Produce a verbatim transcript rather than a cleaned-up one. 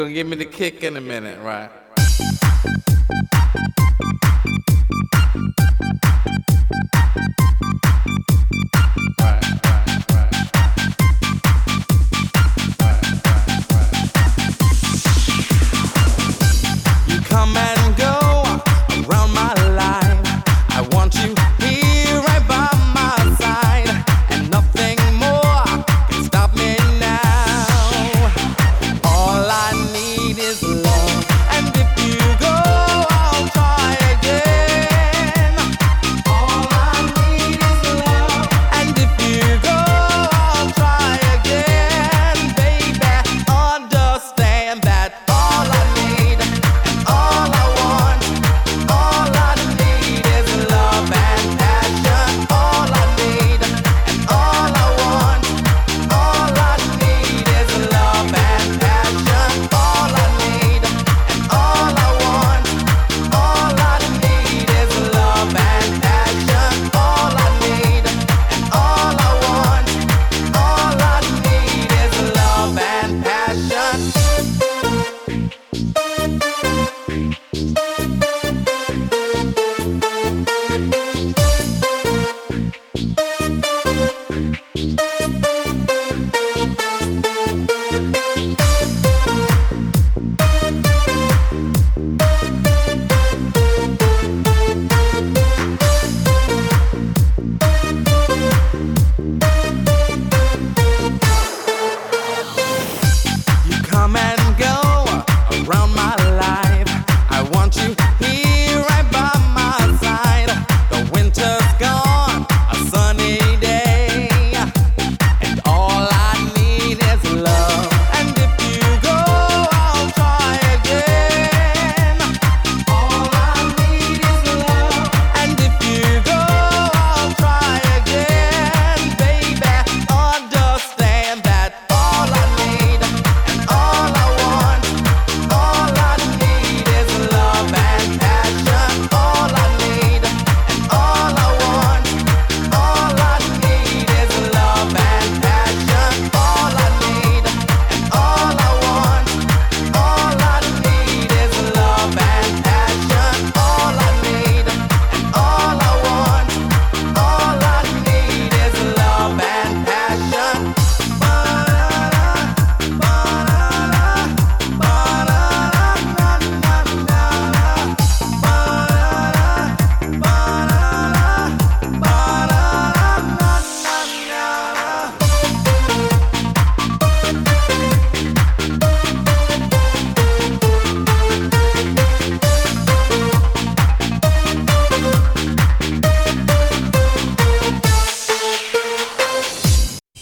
Gonna give me the kick in a minute, right? Right, right, right. Right, right, right. You come and go around my life. I want you here right by my side, and nothing more can stop me now. All I need is love, and if you go, I'll try again. All I need is love, and if you go, I'll try again. Baby, understand that all I need and all I want, all I need is love and passion. All I need and all I want, all I need is love and passion. All I need and all I want, all I need is love and passion. All I need and all I want, all I need is love and passion.